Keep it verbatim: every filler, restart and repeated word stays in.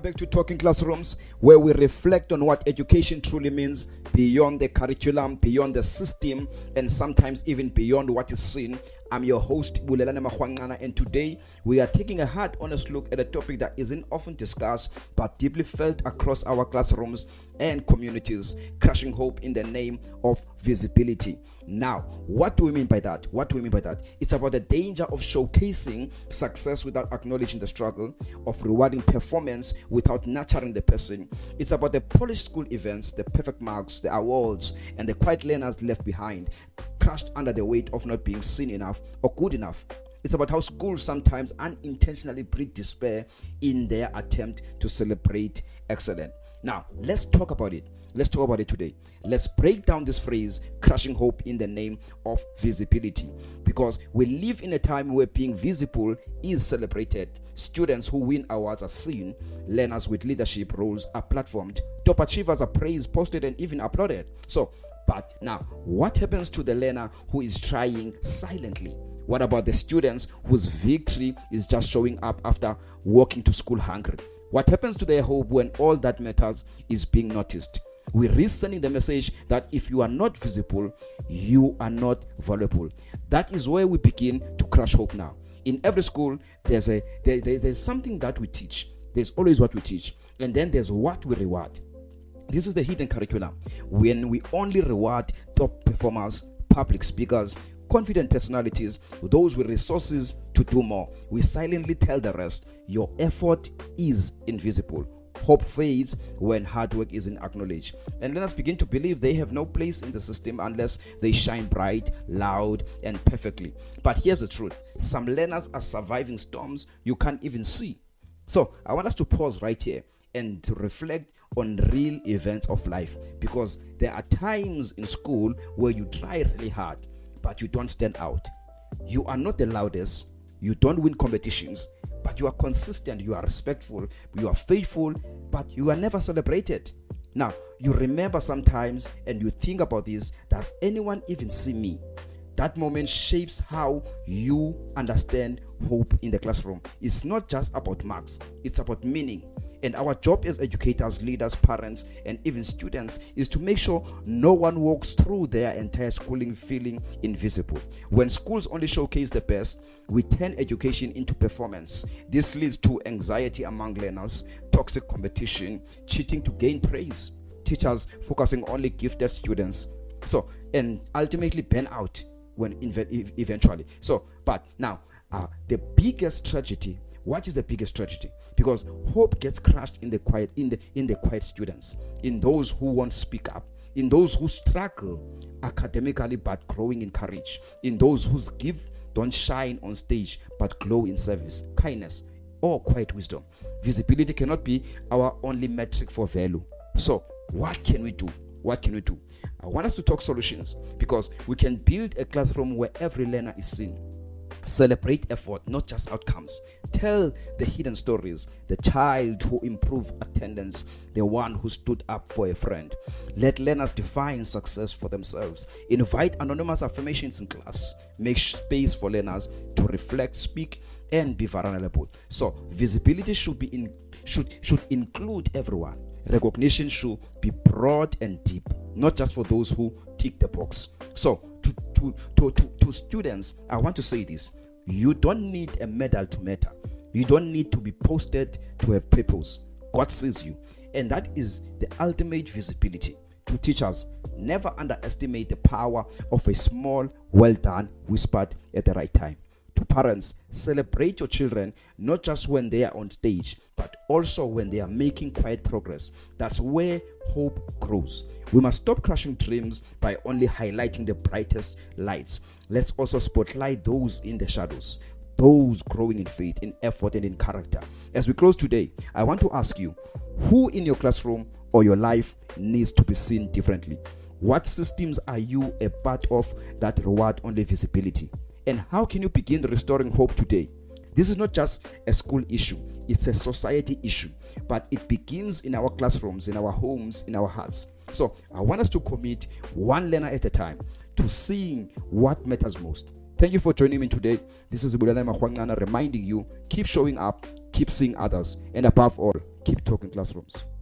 back to Talking Classrooms, where we reflect on what education truly means beyond the curriculum, beyond the system, and sometimes even beyond what is seen. I'm your host, Bulelane Mahwangana, and today we are taking a hard, honest look at a topic that isn't often discussed but deeply felt across our classrooms and communities: crushing hope in the name of visibility. Now, what do we mean by that? What do we mean by that? It's about the danger of showcasing success without acknowledging the struggle, of rewarding performance without nurturing the person. It's about the polished school events, the perfect marks, the awards, and the quiet learners left behind, crushed under the weight of not being seen enough or good enough. It's about how schools sometimes unintentionally breed despair in their attempt to celebrate excellence. Now, let's talk about it. Let's talk about it today. Let's break down this phrase, crushing hope in the name of visibility, because we live in a time where being visible is celebrated. Students who win awards are seen, learners with leadership roles are platformed, top achievers are praised, posted, and even applauded. So, but now, what happens to the learner who is trying silently? What about the students whose victory is just showing up after walking to school hungry? What happens to their hope when all that matters is being noticed? We risk sending the message that if you are not visible, you are not valuable. That is where we begin to crush hope now. In every school, there's a there, there, there's something that we teach. There's always what we teach, and then there's what we reward. This is the hidden curriculum. When we only reward top performers, public speakers, confident personalities, those with resources to do more, we silently tell the rest, your effort is invisible. Hope fades when hard work isn't acknowledged, and learners begin to believe they have no place in the system unless they shine bright, loud, and perfectly. But here's the truth: some learners are surviving storms you can't even see. So I want us to pause right here and to reflect on real events of life, because there are times in school where you try really hard but you don't stand out. You are not the loudest, you don't win competitions, but you are consistent, you are respectful, you are faithful, but you are never celebrated. Now, you remember sometimes and you think about this: does anyone even see me? That moment shapes how you understand hope in the classroom. It's not just about marks, it's about meaning. And our job as educators, leaders, parents, and even students is to make sure no one walks through their entire schooling feeling invisible. When schools only showcase the best, we turn education into performance. This leads to anxiety among learners, toxic competition, cheating to gain praise, teachers focusing only gifted students, so and ultimately burnout when inve- eventually. So, but now uh, the biggest tragedy. What is the biggest tragedy? Because hope gets crushed in the quiet, in the in the quiet students, in those who won't speak up, in those who struggle academically but growing in courage, in those whose gift don't shine on stage but glow in service, kindness, or quiet wisdom. Visibility cannot be our only metric for value. So, what can we do? What can we do? I want us to talk solutions, because we can build a classroom where every learner is seen. Celebrate effort, not just outcomes. Tell the hidden stories: the child who improved attendance, the one who stood up for a friend. Let learners define success for themselves. Invite anonymous affirmations in class. Make space for learners to reflect, speak, and be vulnerable. So visibility should be in should should include everyone. Recognition should be broad and deep, not just for those who tick the box. So to to, to, to, to students, I want to say this: you don't need a medal to matter. You don't need to be posted to have purpose. God sees you, and that is the ultimate visibility. To teachers, never underestimate the power of a small, well done whispered at the right time. To parents, celebrate your children not just when they are on stage, but also when they are making quiet progress. That's where hope grows. We must stop crushing dreams by only highlighting the brightest lights. Let's also spotlight those in the shadows, those growing in faith, in effort, and in character. As we close today, I want to ask you, who in your classroom or your life needs to be seen differently? What systems are you a part of that reward only visibility? And how can you begin restoring hope today? This is not just a school issue, it's a society issue, but it begins in our classrooms, in our homes, in our hearts. So I want us to commit one learner at a time to seeing what matters most. Thank you for joining me today. This is Bulelane Mahwangana reminding you, keep showing up, keep seeing others, and above all, keep talking classrooms.